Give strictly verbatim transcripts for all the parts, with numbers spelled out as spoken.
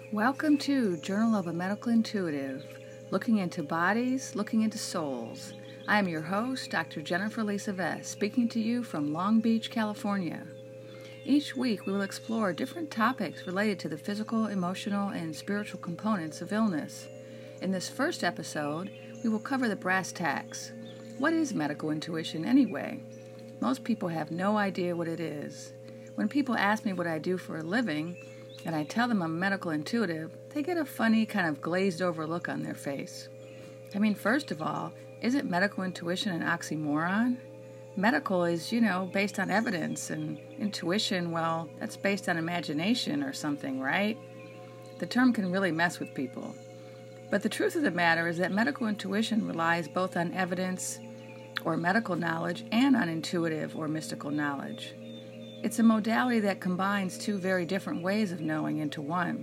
Welcome to Journal of a Medical Intuitive, looking into bodies, looking into souls. I am your host, Doctor Jennifer Lisa Vest, speaking to you from Long Beach, California. Each week we will explore different topics related to the physical, emotional, and spiritual components of illness. In this first episode, we will cover the brass tacks. What is medical intuition anyway? Most people have no idea what it is. When people ask me what I do for a living, and I tell them I'm a medical intuitive, they get a funny kind of glazed over look on their face. I mean, first of all, isn't medical intuition an oxymoron? Medical is, you know, based on evidence, and intuition, well, that's based on imagination or something, right? The term can really mess with people. But the truth of the matter is that medical intuition relies both on evidence or medical knowledge and on intuitive or mystical knowledge. It's a modality that combines two very different ways of knowing into one.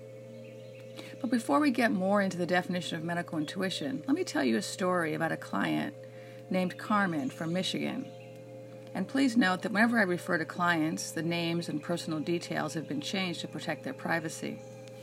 But before we get more into the definition of medical intuition, let me tell you a story about a client named Carmen from Michigan. And please note that whenever I refer to clients, the names and personal details have been changed to protect their privacy.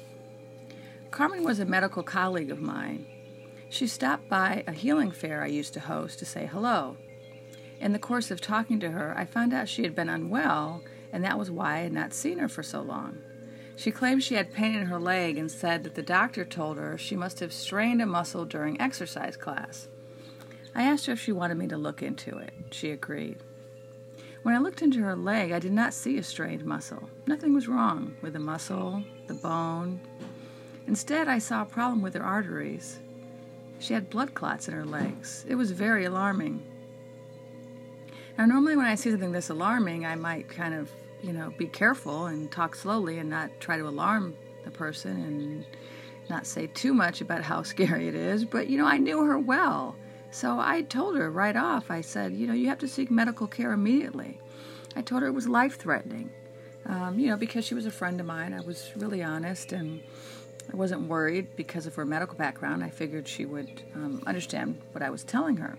Carmen was a medical colleague of mine. She stopped by a healing fair I used to host to say hello. In the course of talking to her, I found out she had been unwell, and that was why I had not seen her for so long. She claimed she had pain in her leg and said that the doctor told her she must have strained a muscle during exercise class. I asked her if she wanted me to look into it. She agreed. When I looked into her leg, I did not see a strained muscle. Nothing was wrong with the muscle, the bone. Instead, I saw a problem with her arteries. She had blood clots in her legs. It was very alarming. Now, normally when I see something this alarming, I might kind of, you know, be careful and talk slowly and not try to alarm the person and not say too much about how scary it is. But, you know, I knew her well. So I told her right off, I said, you know, you have to seek medical care immediately. I told her it was life-threatening, um, you know, because she was a friend of mine. I was really honest, and I wasn't worried because of her medical background. I figured she would um, understand what I was telling her.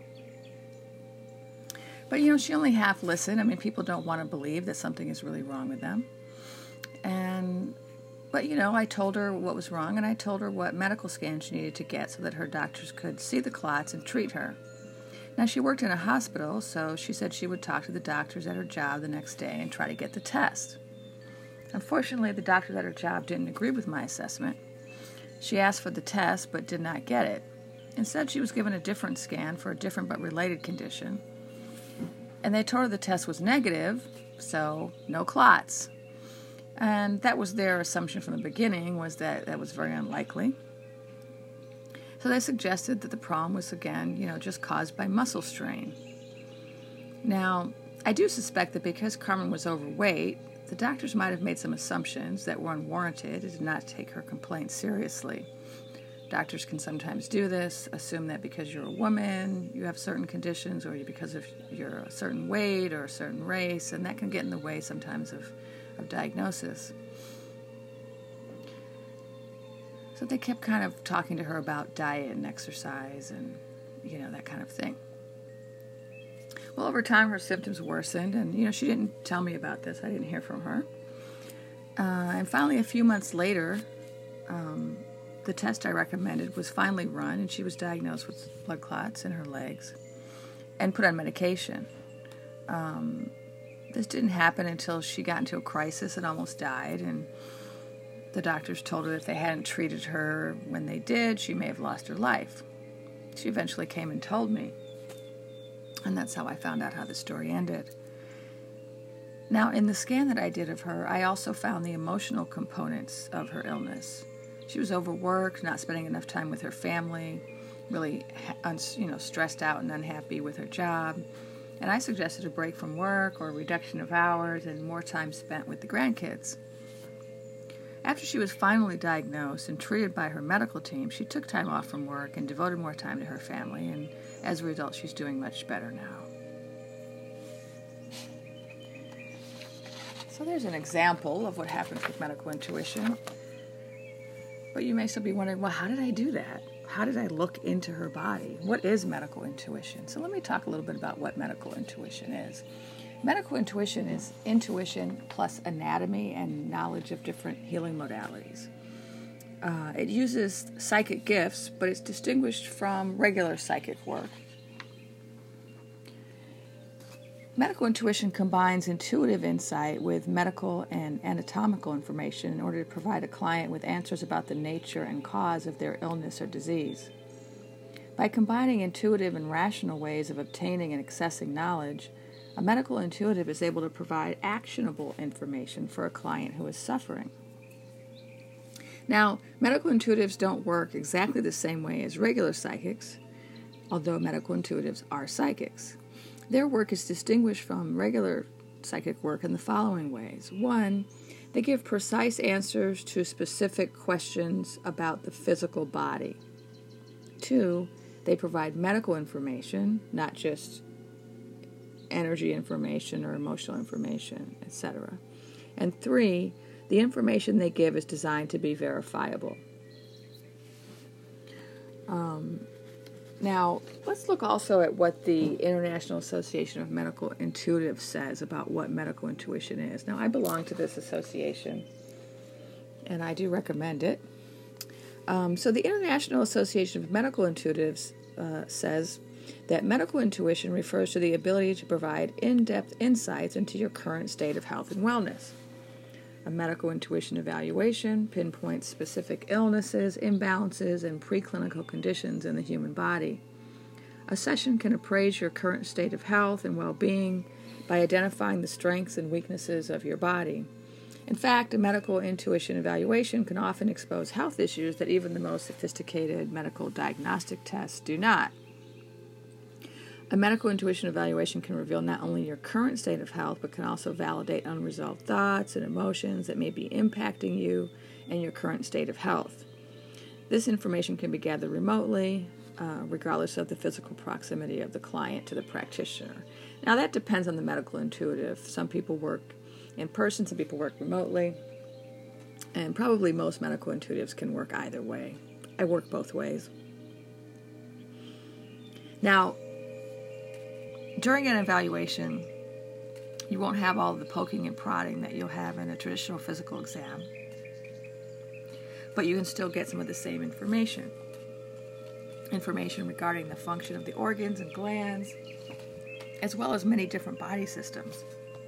But, you know, she only half listened. I mean, people don't want to believe that something is really wrong with them. And, but, you know, I told her what was wrong, and I told her what medical scans she needed to get so that her doctors could see the clots and treat her. Now, she worked in a hospital, so she said she would talk to the doctors at her job the next day and try to get the test. Unfortunately, the doctors at her job didn't agree with my assessment. She asked for the test, but did not get it. Instead, she was given a different scan for a different but related condition. And they told her the test was negative, so no clots. And that was their assumption from the beginning, was that that was very unlikely. So they suggested that the problem was, again, you know, just caused by muscle strain. Now, I do suspect that because Carmen was overweight, the doctors might have made some assumptions that were unwarranted and did not take her complaint seriously. Doctors can sometimes do this, assume that because you're a woman, you have certain conditions, or because of you're a certain weight or a certain race, and that can get in the way sometimes of, of diagnosis. So they kept kind of talking to her about diet and exercise and, you know, that kind of thing. Well, over time, her symptoms worsened, and, you know, she didn't tell me about this. I didn't hear from her. Uh, and finally, a few months later, um, the test I recommended was finally run, and she was diagnosed with blood clots in her legs and put on medication. Um, this didn't happen until she got into a crisis and almost died, and the doctors told her that if they hadn't treated her when they did, she may have lost her life. She eventually came and told me, and that's how I found out how the story ended. Now, in the scan that I did of her, I also found the emotional components of her illness. She was overworked, not spending enough time with her family, really, you know, stressed out and unhappy with her job. And I suggested a break from work or a reduction of hours and more time spent with the grandkids. After she was finally diagnosed and treated by her medical team, she took time off from work and devoted more time to her family, and as a result, she's doing much better now. So there's an example of what happens with medical intuition. But you may still be wondering, well, how did I do that? How did I look into her body? What is medical intuition? So let me talk a little bit about what medical intuition is. Medical intuition is intuition plus anatomy and knowledge of different healing modalities. Uh, it uses psychic gifts, but it's distinguished from regular psychic work. Medical intuition combines intuitive insight with medical and anatomical information in order to provide a client with answers about the nature and cause of their illness or disease. By combining intuitive and rational ways of obtaining and accessing knowledge, a medical intuitive is able to provide actionable information for a client who is suffering. Now, medical intuitives don't work exactly the same way as regular psychics, although medical intuitives are psychics. Their work is distinguished from regular psychic work in the following ways. One, they give precise answers to specific questions about the physical body. Two, they provide medical information, not just energy information or emotional information, et cetera. And three, the information they give is designed to be verifiable. Um, now, let's look also at what the International Association of Medical Intuitives says about what medical intuition is. Now, I belong to this association, and I do recommend it. Um, so the International Association of Medical Intuitives uh, says that medical intuition refers to the ability to provide in-depth insights into your current state of health and wellness. A medical intuition evaluation pinpoints specific illnesses, imbalances, and preclinical conditions in the human body. A session can appraise your current state of health and well-being by identifying the strengths and weaknesses of your body. In fact, a medical intuition evaluation can often expose health issues that even the most sophisticated medical diagnostic tests do not. A medical intuition evaluation can reveal not only your current state of health, but can also validate unresolved thoughts and emotions that may be impacting you and your current state of health. This information can be gathered remotely, uh, regardless of the physical proximity of the client to the practitioner. Now, that depends on the medical intuitive. Some people work in person, some people work remotely, and probably most medical intuitives can work either way. I work both ways. Now, during an evaluation, you won't have all the poking and prodding that you'll have in a traditional physical exam, but you can still get some of the same information. Information regarding the function of the organs and glands, as well as many different body systems.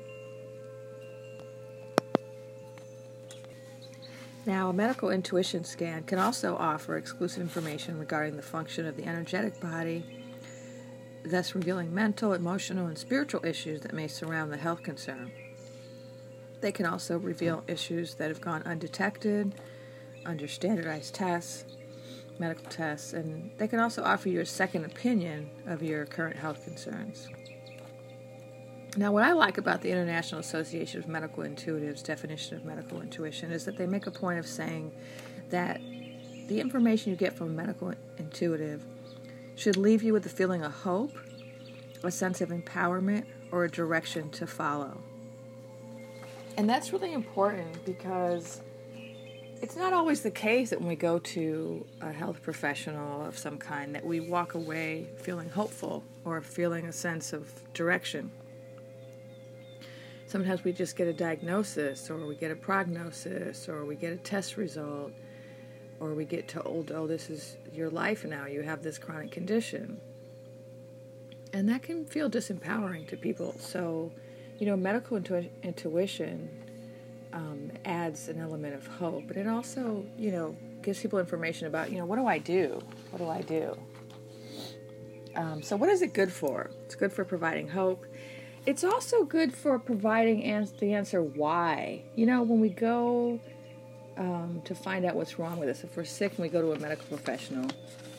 Now, a medical intuition scan can also offer exclusive information regarding the function of the energetic body, thus revealing mental, emotional, and spiritual issues that may surround the health concern. They can also reveal issues that have gone undetected under standardized tests, medical tests, and they can also offer you a second opinion of your current health concerns. Now, what I like about the International Association of Medical Intuitives' definition of medical intuition is that they make a point of saying that the information you get from a medical intuitive should leave you with a feeling of hope, a sense of empowerment, or a direction to follow. And that's really important because it's not always the case that when we go to a health professional of some kind that we walk away feeling hopeful or feeling a sense of direction. Sometimes we just get a diagnosis, or we get a prognosis, or we get a test result, or we get told, oh, this is your life now, you have this chronic condition. And that can feel disempowering to people. So, you know, medical intu- intuition um, adds an element of hope, but it also, you know, gives people information about, you know, what do I do? What do I do? Um, so what is it good for? It's good for providing hope. It's also good for providing ans- the answer why. You know, when we go um, to find out what's wrong with us, if we're sick and we go to a medical professional,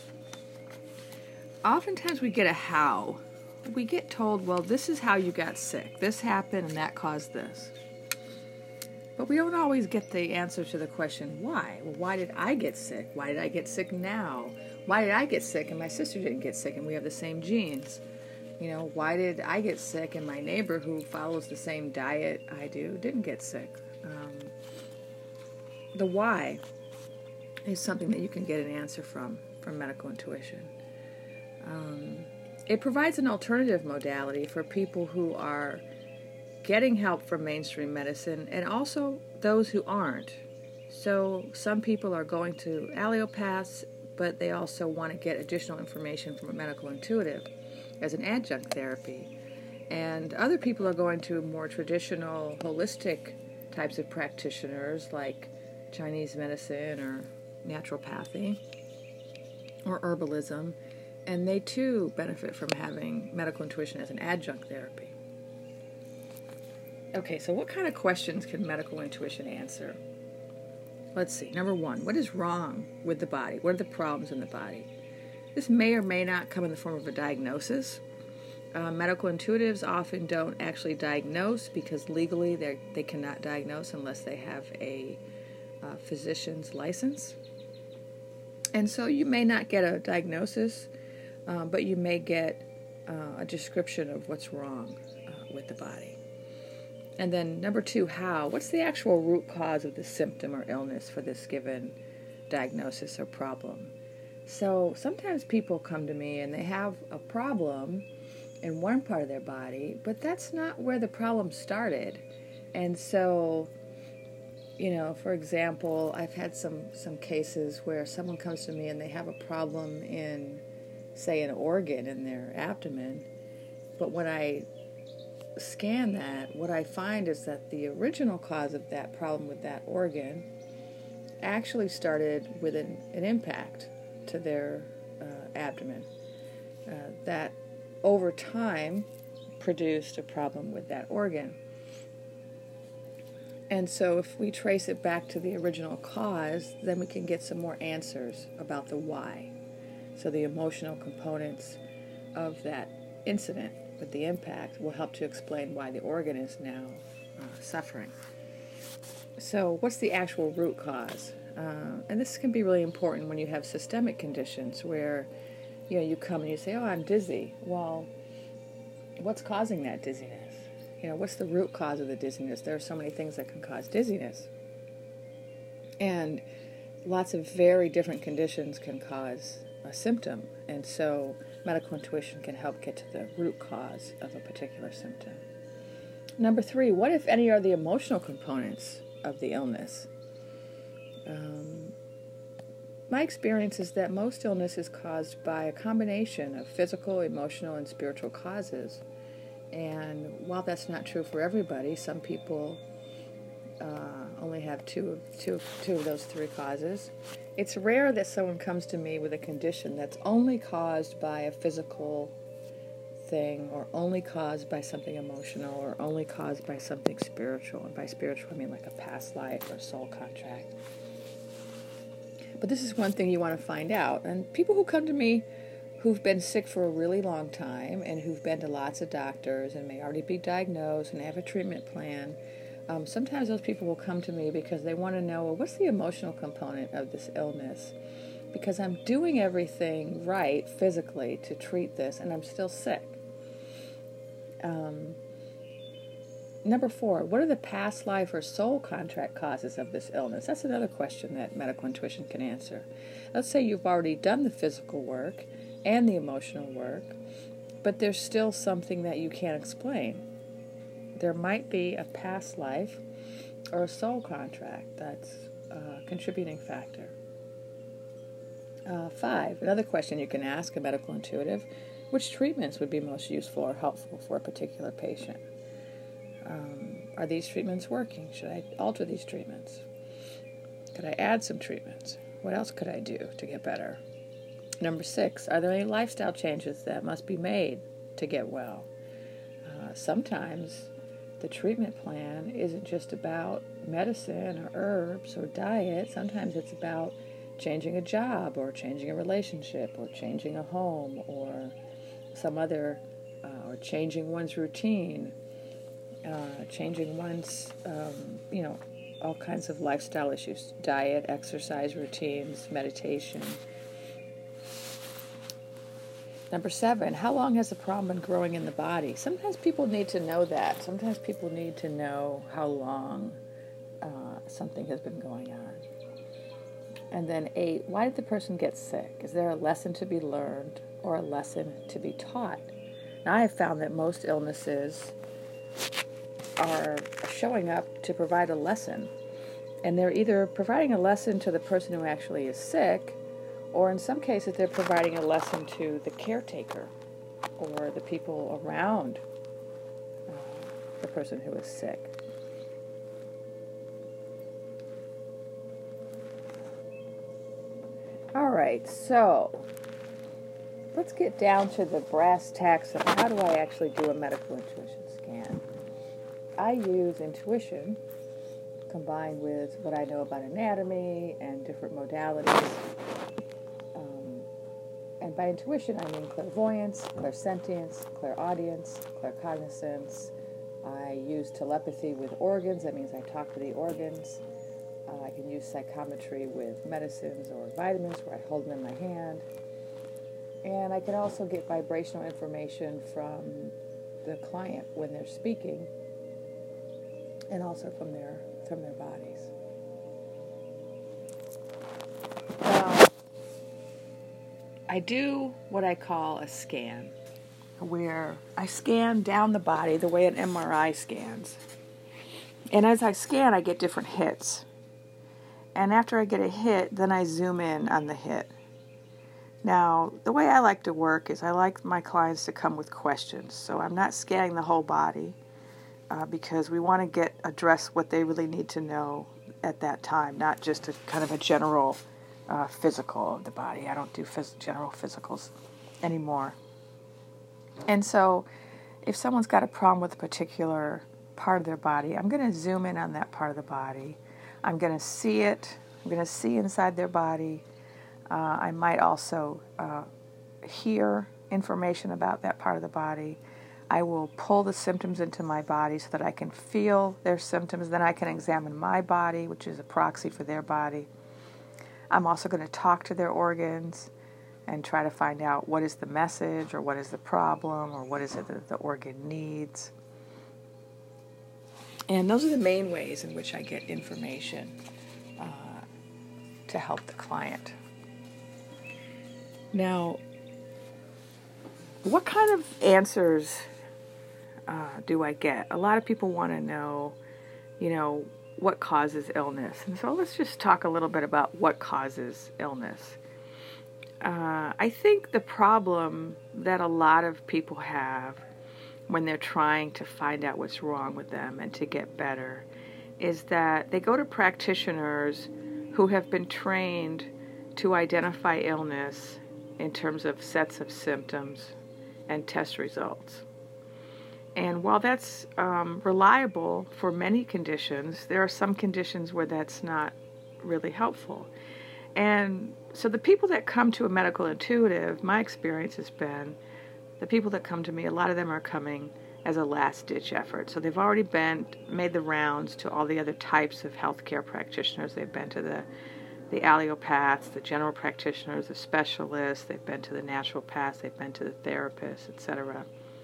oftentimes we get a how. We get told, well, this is how you got sick. This happened and that caused this. But we don't always get the answer to the question, why? Well, why did I get sick? Why did I get sick now? Why did I get sick and my sister didn't get sick and we have the same genes? You know, why did I get sick and my neighbor who follows the same diet I do didn't get sick? Um, the why is something that you can get an answer from, from medical intuition. Um, it provides an alternative modality for people who are getting help from mainstream medicine and also those who aren't. So some people are going to allopaths, but they also want to get additional information from a medical intuitive as an adjunct therapy. And other people are going to more traditional, holistic types of practitioners like Chinese medicine or naturopathy or herbalism, and they too benefit from having medical intuition as an adjunct therapy. Okay, so what kind of questions can medical intuition answer? Let's see. Number one, what is wrong with the body? What are the problems in the body? This may or may not come in the form of a diagnosis. Uh, medical intuitives often don't actually diagnose because legally they they cannot diagnose unless they have a uh, physician's license. And so you may not get a diagnosis, uh, but you may get uh, a description of what's wrong uh, with the body. And then number two, how? What's the actual root cause of the symptom or illness for this given diagnosis or problem? So sometimes people come to me and they have a problem in one part of their body, but that's not where the problem started. And so, you know, for example, I've had some, some cases where someone comes to me and they have a problem in, say, an organ in their abdomen, but when I scan that, what I find is that the original cause of that problem with that organ actually started with an, an impact to their uh, abdomen uh, that over time produced a problem with that organ. And so if we trace it back to the original cause, then we can get some more answers about the why. So the emotional components of that incident with the impact will help to explain why the organ is now uh, suffering. So what's the actual root cause? Uh, and this can be really important when you have systemic conditions where, you know, you come and you say, oh, I'm dizzy. Well, what's causing that dizziness? You know, what's the root cause of the dizziness? There are so many things that can cause dizziness. And lots of very different conditions can cause a symptom. And so medical intuition can help get to the root cause of a particular symptom. Number three, what, if any, are the emotional components of the illness? Um, my experience is that most illness is caused by a combination of physical, emotional, and spiritual causes. And while that's not true for everybody, some people uh, only have two, two, two of those three causes. It's rare that someone comes to me with a condition that's only caused by a physical thing, or only caused by something emotional, or only caused by something spiritual. And by spiritual, I mean like a past life or soul contract. But this is one thing you want to find out. And people who come to me who've been sick for a really long time and who've been to lots of doctors and may already be diagnosed and have a treatment plan, um, sometimes those people will come to me because they want to know, well, what's the emotional component of this illness? Because I'm doing everything right physically to treat this and I'm still sick. Um, number four, what are the past life or soul contract causes of this illness? That's another question that medical intuition can answer. Let's say you've already done the physical work and the emotional work, but there's still something that you can't explain. There might be a past life or a soul contract that's a contributing factor. Uh, five, another question you can ask a medical intuitive, which treatments would be most useful or helpful for a particular patient? Um, are these treatments working? Should I alter these treatments? Could I add some treatments? What else could I do to get better? Number six, are there any lifestyle changes that must be made to get well? Uh, sometimes the treatment plan isn't just about medicine or herbs or diet. Sometimes it's about changing a job or changing a relationship or changing a home or some other, uh, or changing one's routine, uh, changing one's, um, you know, all kinds of lifestyle issues, diet, exercise routines, meditation. Number seven, how long has the problem been growing in the body? Sometimes people need to know that. Sometimes people need to know how long uh, something has been going on. And then eight, why did the person get sick? Is there a lesson to be learned or a lesson to be taught? Now, I have found that most illnesses are showing up to provide a lesson. And they're either providing a lesson to the person who actually is sick, or in some cases they're providing a lesson to the caretaker or the people around uh, the person who is sick. All right, so let's get down to the brass tacks of how do I actually do a medical intuition scan. I use intuition combined with what I know about anatomy and different modalities. Um, and by intuition, I mean clairvoyance, clairsentience, clairaudience, claircognizance. I use telepathy with organs. That means I talk to the organs. Uh, I can use psychometry with medicines or vitamins where I hold them in my hand. And I can also get vibrational information from the client when they're speaking, and also from their from their bodies. Now, I do what I call a scan, where I scan down the body the way an M R I scans. And as I scan, I get different hits. And after I get a hit, then I zoom in on the hit. Now, the way I like to work is I like my clients to come with questions. So I'm not scanning the whole body uh, because we want to get address what they really need to know at that time, not just a kind of a general uh, physical of the body. I don't do phys- general physicals anymore. And so if someone's got a problem with a particular part of their body, I'm going to zoom in on that part of the body. I'm going to see it. I'm going to see inside their body. Uh, I might also uh, hear information about that part of the body. I will pull the symptoms into my body so that I can feel their symptoms. Then I can examine my body, which is a proxy for their body. I'm also going to talk to their organs and try to find out what is the message or what is the problem or what is it that the organ needs. And those are the main ways in which I get information uh, to help the client. Now, what kind of answers uh, do I get? A lot of people want to know, you know, what causes illness. And so let's just talk a little bit about what causes illness. Uh, I think the problem that a lot of people have when they're trying to find out what's wrong with them and to get better is that they go to practitioners who have been trained to identify illness in terms of sets of symptoms and test results. And while that's um, reliable for many conditions, there are some conditions where that's not really helpful. And so the people that come to a medical intuitive, my experience has been, the people that come to me, a lot of them are coming as a last-ditch effort. So they've already been made the rounds to all the other types of healthcare practitioners. They've been to the the allopaths, the general practitioners, the specialists. They've been to the naturopaths. They've been to the therapists, et cetera.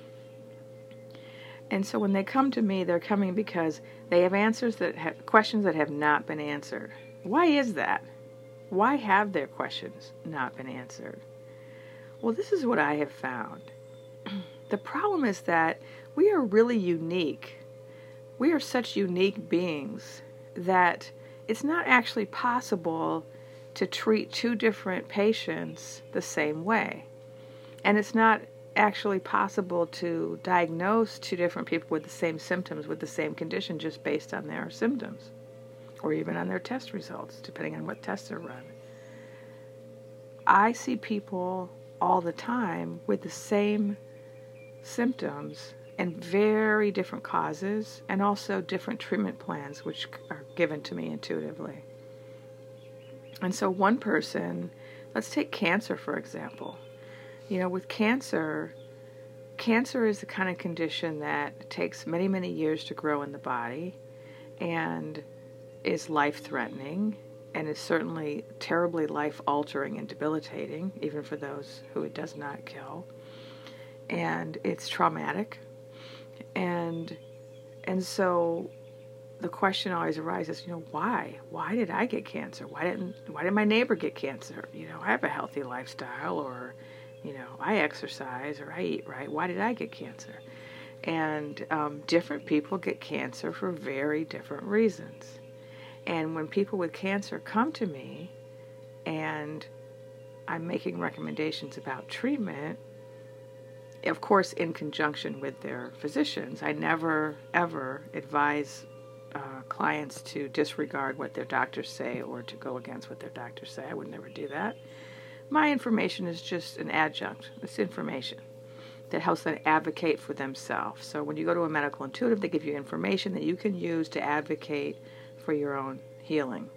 And so when they come to me, they're coming because they have answers that have questions that have not been answered. Why is that? Why have their questions not been answered? Well, this is what I have found. The problem is that we are really unique. We are such unique beings that it's not actually possible to treat two different patients the same way. And it's not actually possible to diagnose two different people with the same symptoms, with the same condition, just based on their symptoms, or even on their test results, depending on what tests are run. I see people all the time with the same symptoms and very different causes, and also different treatment plans which are given to me intuitively. And so one person, let's take cancer for example. You know, with cancer, cancer is the kind of condition that takes many, many years to grow in the body and is life-threatening and is certainly terribly life-altering and debilitating, even for those who it does not kill. And it's traumatic. And and so the question always arises, you know, why? Why did I get cancer? Why didn't why did my neighbor get cancer? You know, I have a healthy lifestyle, or, you know, I exercise, or I eat right. Why did I get cancer? And um, different people get cancer for very different reasons. And when people with cancer come to me and I'm making recommendations about treatment, of course, in conjunction with their physicians, I never, ever advise uh, clients to disregard what their doctors say or to go against what their doctors say. I would never do that. My information is just an adjunct. It's information that helps them advocate for themselves. So when you go to a medical intuitive, they give you information that you can use to advocate for your own healing.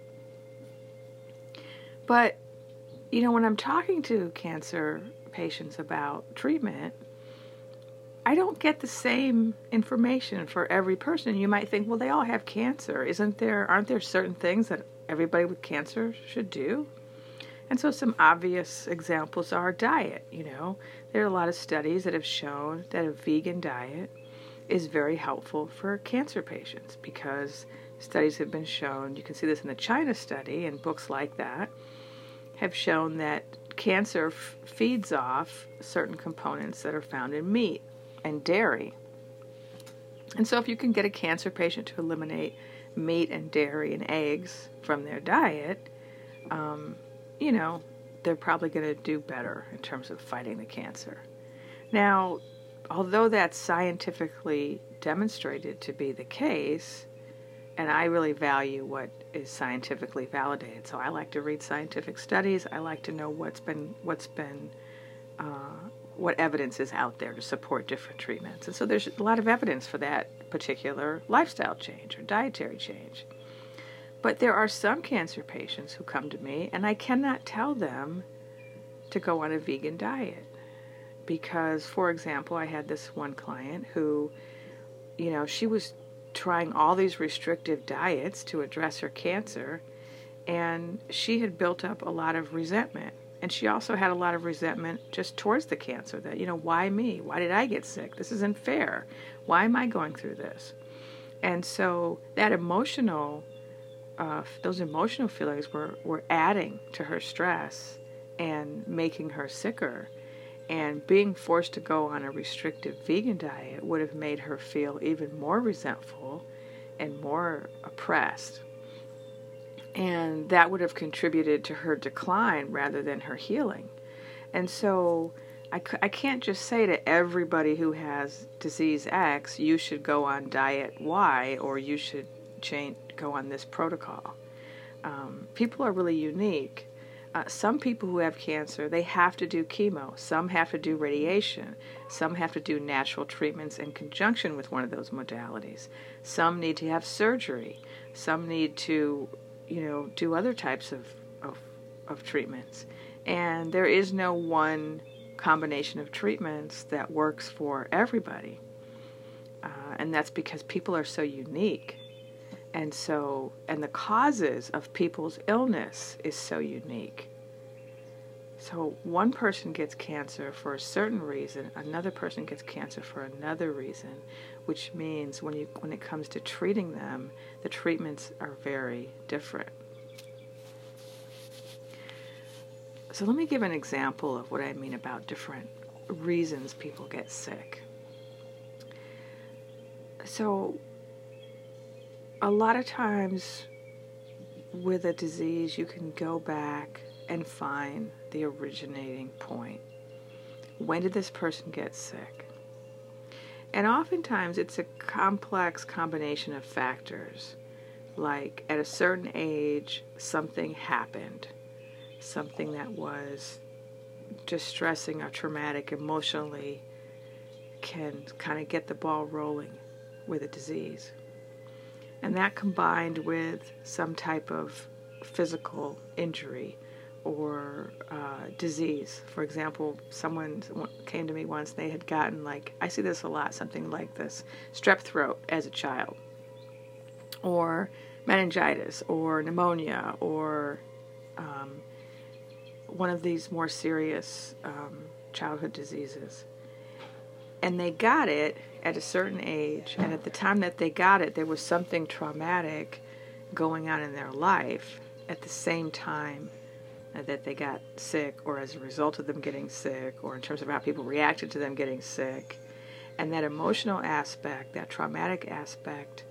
But, you know, when I'm talking to cancer patients about treatment, I don't get the same information for every person. You might think, well, they all have cancer. Isn't there, aren't there certain things that everybody with cancer should do? And so some obvious examples are diet. You know, there are a lot of studies that have shown that a vegan diet is very helpful for cancer patients because studies have been shown, you can see this in the China study and books like that, have shown that cancer f- feeds off certain components that are found in meat and dairy. And so if you can get a cancer patient to eliminate meat and dairy and eggs from their diet, um, you know, they're probably going to do better in terms of fighting the cancer. Now, although that's scientifically demonstrated to be the case, and I really value what is scientifically validated, so I like to read scientific studies. I like to know what's been what's been uh, what evidence is out there to support different treatments. And so there's a lot of evidence for that particular lifestyle change or dietary change. But there are some cancer patients who come to me, and I cannot tell them to go on a vegan diet. Because, for example, I had this one client who, you know, she was trying all these restrictive diets to address her cancer, and she had built up a lot of resentment. And she also had a lot of resentment just towards the cancer, that, you know, why me? Why did I get sick? This isn't fair. Why am I going through this? And so that emotional, uh, those emotional feelings were, were adding to her stress and making her sicker. And being forced to go on a restrictive vegan diet would have made her feel even more resentful and more oppressed. And that would have contributed to her decline rather than her healing. And so I, I can't just say to everybody who has disease X, you should go on diet Y or you should change, go on this protocol. Um, people are really unique. Uh, some people who have cancer, they have to do chemo. Some have to do radiation. Some have to do natural treatments in conjunction with one of those modalities. Some need to have surgery. Some need to, you know, do other types of, of, of treatments. And there is no one combination of treatments that works for everybody. Uh, and that's because people are so unique. And so, and the causes of people's illness is so unique. So one person gets cancer for a certain reason, another person gets cancer for another reason, which means when you when it comes to treating them, the treatments are very different. So let me give an example of what I mean about different reasons people get sick. So a lot of times with a disease, you can go back and find the originating point. When did this person get sick? And oftentimes it's a complex combination of factors, like at a certain age, something happened, something that was distressing or traumatic emotionally can kind of get the ball rolling with a disease. And that combined with some type of physical injury or uh, disease. For example, someone came to me once, they had gotten, like, I see this a lot, something like this, strep throat as a child, or meningitis, or pneumonia, or um, one of these more serious um, childhood diseases. And they got it at a certain age, and at the time that they got it, there was something traumatic going on in their life at the same time that they got sick, or as a result of them getting sick, or in terms of how people reacted to them getting sick. And that emotional aspect, that traumatic aspect,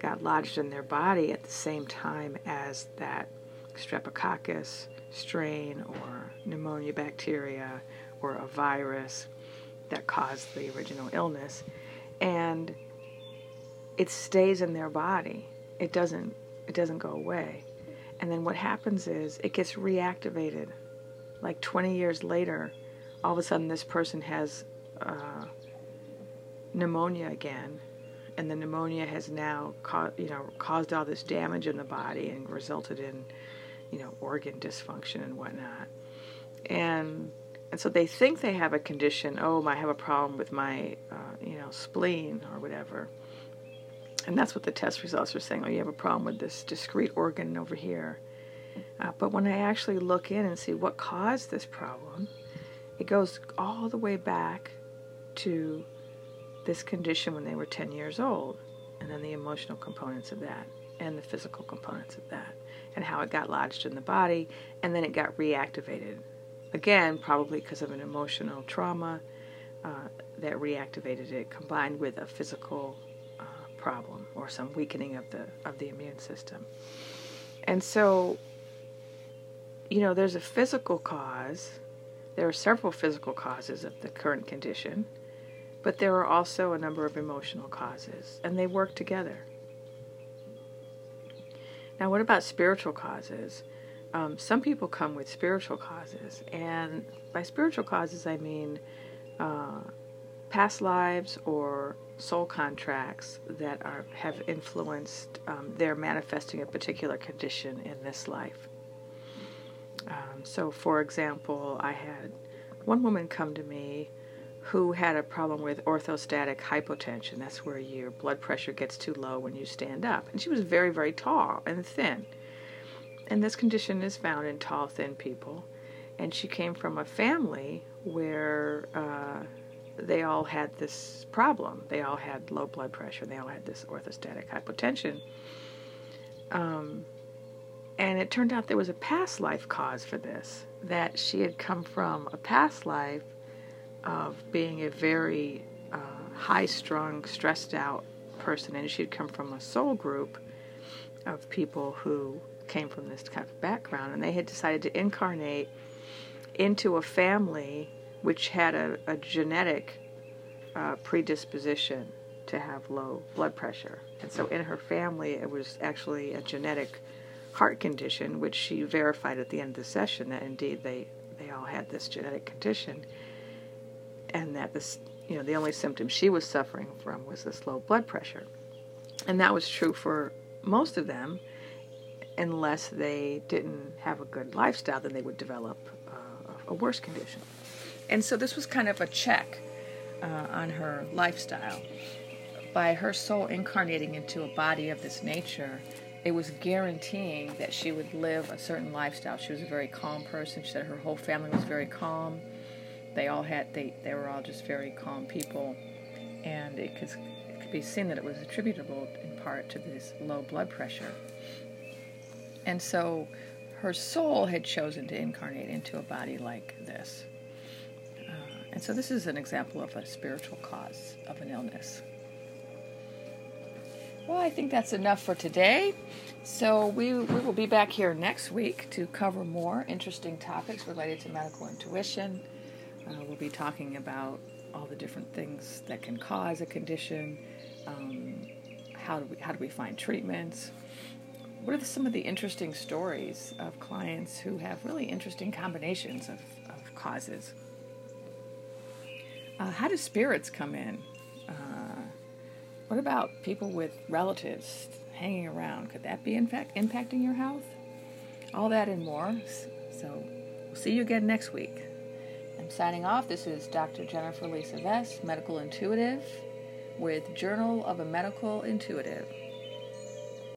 got lodged in their body at the same time as that streptococcus strain or pneumonia bacteria or a virus that caused the original illness. And it stays in their body. It doesn't, it doesn't go away. And then what happens is it gets reactivated. Like twenty years later, all of a sudden this person has uh, pneumonia again, and the pneumonia has now ca- you know, caused all this damage in the body and resulted in, you know, organ dysfunction and whatnot. And and so they think they have a condition. Oh, I have a problem with my uh, you know, spleen or whatever. And that's what the test results are saying. Oh, you have a problem with this discrete organ over here. Uh, but when I actually look in and see what caused this problem, it goes all the way back to this condition when they were ten years old, and then the emotional components of that, and the physical components of that, and how it got lodged in the body, and then it got reactivated. Again, probably because of an emotional trauma uh, that reactivated it, combined with a physical uh, problem or some weakening of the of the immune system. And so, you know, there's a physical cause. There are several physical causes of the current condition, but there are also a number of emotional causes, and they work together. Now, what about spiritual causes? Um, some people come with spiritual causes, and by spiritual causes I mean uh, past lives or soul contracts that are have influenced um, their manifesting a particular condition in this life. Um, so, for example, I had one woman come to me who had a problem with orthostatic hypotension. That's where your blood pressure gets too low when you stand up. And she was very, very tall and thin. And this condition is found in tall, thin people. And she came from a family where uh, they all had this problem. They all had low blood pressure. They all had this orthostatic hypotension. Um, and it turned out there was a past life cause for this, that she had come from a past life of being a very uh, high-strung, stressed-out person, and she had come from a soul group of people who came from this kind of background, and they had decided to incarnate into a family which had a, a genetic uh, predisposition to have low blood pressure. And so in her family, it was actually a genetic heart condition, which she verified at the end of the session that indeed they, they all had this genetic condition, and that this, you know, the only symptom she was suffering from was this low blood pressure. And that was true for most of them, unless they didn't have a good lifestyle, then they would develop uh, a worse condition. And so this was kind of a check uh, on her lifestyle. By her soul incarnating into a body of this nature, it was guaranteeing that she would live a certain lifestyle. She was a very calm person. She said her whole family was very calm. They all had, they, they were all just very calm people. And it could, it could be seen that it was attributable in part to this low blood pressure. And so her soul had chosen to incarnate into a body like this. Uh, and so this is an example of a spiritual cause of an illness. Well, I think that's enough for today. So we, we will be back here next week to cover more interesting topics related to medical intuition. Uh, we'll be talking about all the different things that can cause a condition. Um, how do we, how do we find treatments? What are the, some of the interesting stories of clients who have really interesting combinations of, of causes? Uh, how do spirits come in? Uh, what about people with relatives hanging around? Could that be in fact impacting your health? All that and more. So we'll see you again next week. I'm signing off. This is Doctor Jennifer Lisa Vess, Medical Intuitive, with Journal of a Medical Intuitive.